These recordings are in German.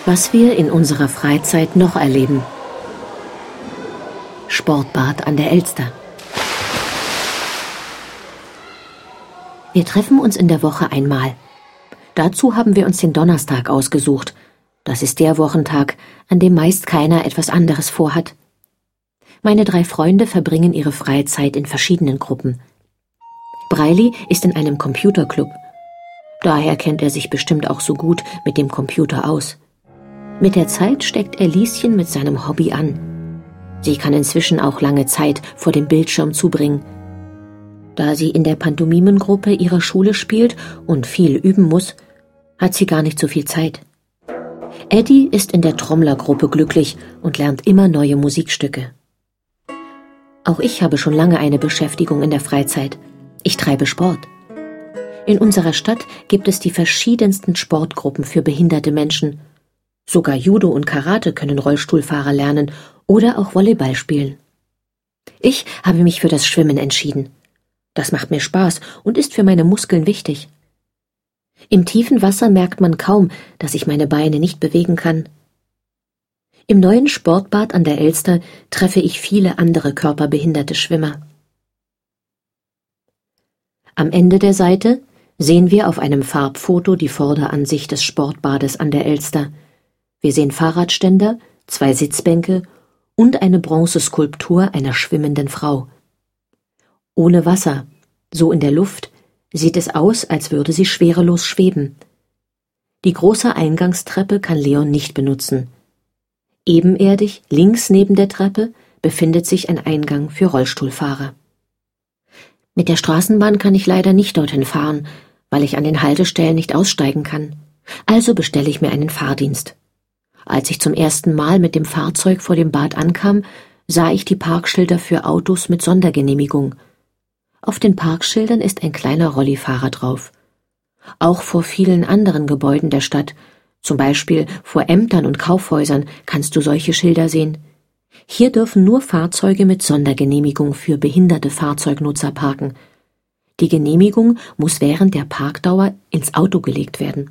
Was wir in unserer Freizeit noch erleben. Sportbad an der Elster. Wir treffen uns in der Woche einmal. Dazu haben wir uns den Donnerstag ausgesucht. Das ist der Wochentag, an dem meist keiner etwas anderes vorhat. Meine 3 Freunde verbringen ihre Freizeit in verschiedenen Gruppen. Breili ist in einem Computerclub. Daher kennt er sich bestimmt auch so gut mit dem Computer aus. Mit der Zeit steckt er Lieschen mit seinem Hobby an. Sie kann inzwischen auch lange Zeit vor dem Bildschirm zubringen. Da sie in der Pantomimengruppe ihrer Schule spielt und viel üben muss, hat sie gar nicht so viel Zeit. Eddie ist in der Trommlergruppe glücklich und lernt immer neue Musikstücke. Auch ich habe schon lange eine Beschäftigung in der Freizeit. Ich treibe Sport. In unserer Stadt gibt es die verschiedensten Sportgruppen für behinderte Menschen. Sogar Judo und Karate können Rollstuhlfahrer lernen oder auch Volleyball spielen. Ich habe mich für das Schwimmen entschieden. Das macht mir Spaß und ist für meine Muskeln wichtig. Im tiefen Wasser merkt man kaum, dass ich meine Beine nicht bewegen kann. Im neuen Sportbad an der Elster treffe ich viele andere körperbehinderte Schwimmer. Am Ende der Seite sehen wir auf einem Farbfoto die Vorderansicht des Sportbades an der Elster. Wir sehen Fahrradständer, 2 Sitzbänke und eine Bronzeskulptur einer schwimmenden Frau. Ohne Wasser, so in der Luft, sieht es aus, als würde sie schwerelos schweben. Die große Eingangstreppe kann Leon nicht benutzen. Ebenerdig, links neben der Treppe, befindet sich ein Eingang für Rollstuhlfahrer. Mit der Straßenbahn kann ich leider nicht dorthin fahren, weil ich an den Haltestellen nicht aussteigen kann. Also bestelle ich mir einen Fahrdienst. Als ich zum ersten Mal mit dem Fahrzeug vor dem Bad ankam, sah ich die Parkschilder für Autos mit Sondergenehmigung. Auf den Parkschildern ist ein kleiner Rollifahrer drauf. Auch vor vielen anderen Gebäuden der Stadt, zum Beispiel vor Ämtern und Kaufhäusern, kannst du solche Schilder sehen. Hier dürfen nur Fahrzeuge mit Sondergenehmigung für behinderte Fahrzeugnutzer parken. Die Genehmigung muss während der Parkdauer ins Auto gelegt werden.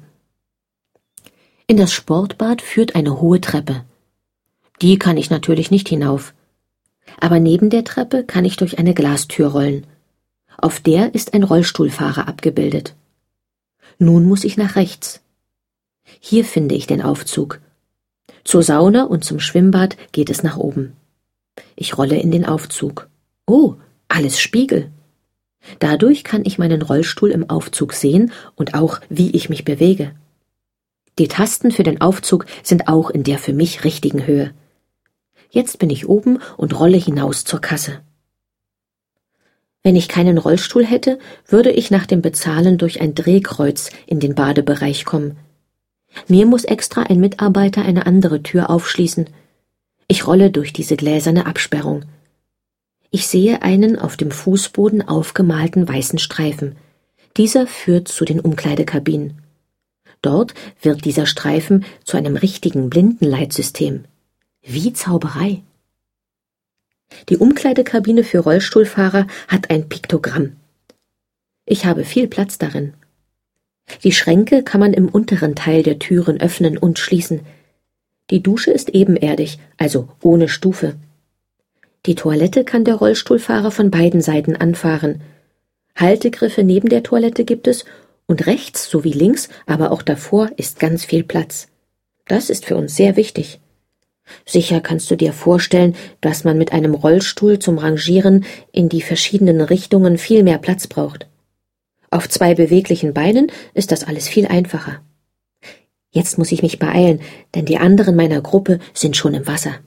In das Sportbad führt eine hohe Treppe. Die kann ich natürlich nicht hinauf. Aber neben der Treppe kann ich durch eine Glastür rollen. Auf der ist ein Rollstuhlfahrer abgebildet. Nun muss ich nach rechts. Hier finde ich den Aufzug. Zur Sauna und zum Schwimmbad geht es nach oben. Ich rolle in den Aufzug. Oh, alles Spiegel. Dadurch kann ich meinen Rollstuhl im Aufzug sehen und auch, wie ich mich bewege. Die Tasten für den Aufzug sind auch in der für mich richtigen Höhe. Jetzt bin ich oben und rolle hinaus zur Kasse. Wenn ich keinen Rollstuhl hätte, würde ich nach dem Bezahlen durch ein Drehkreuz in den Badebereich kommen. Mir muss extra ein Mitarbeiter eine andere Tür aufschließen. Ich rolle durch diese gläserne Absperrung. Ich sehe einen auf dem Fußboden aufgemalten weißen Streifen. Dieser führt zu den Umkleidekabinen. Dort wird dieser Streifen zu einem richtigen Blindenleitsystem. Wie Zauberei. Die Umkleidekabine für Rollstuhlfahrer hat ein Piktogramm. Ich habe viel Platz darin. Die Schränke kann man im unteren Teil der Türen öffnen und schließen. Die Dusche ist ebenerdig, also ohne Stufe. Die Toilette kann der Rollstuhlfahrer von beiden Seiten anfahren. Haltegriffe neben der Toilette gibt es und rechts sowie links, aber auch davor ist ganz viel Platz. Das ist für uns sehr wichtig. Sicher kannst du dir vorstellen, dass man mit einem Rollstuhl zum Rangieren in die verschiedenen Richtungen viel mehr Platz braucht. Auf 2 beweglichen Beinen ist das alles viel einfacher. Jetzt muss ich mich beeilen, denn die anderen meiner Gruppe sind schon im Wasser.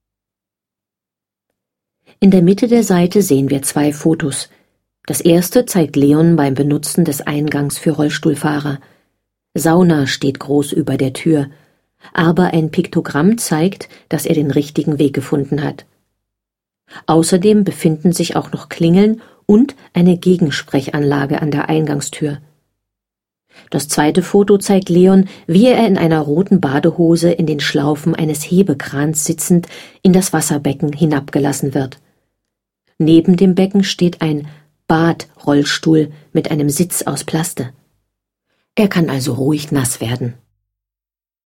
In der Mitte der Seite sehen wir 2 Fotos. Das erste zeigt Leon beim Benutzen des Eingangs für Rollstuhlfahrer. Sauna steht groß über der Tür, aber ein Piktogramm zeigt, dass er den richtigen Weg gefunden hat. Außerdem befinden sich auch noch Klingeln und eine Gegensprechanlage an der Eingangstür. Das zweite Foto zeigt Leon, wie er in einer roten Badehose in den Schlaufen eines Hebekrans sitzend in das Wasserbecken hinabgelassen wird. Neben dem Becken steht ein Badrollstuhl mit einem Sitz aus Plaste. Er kann also ruhig nass werden.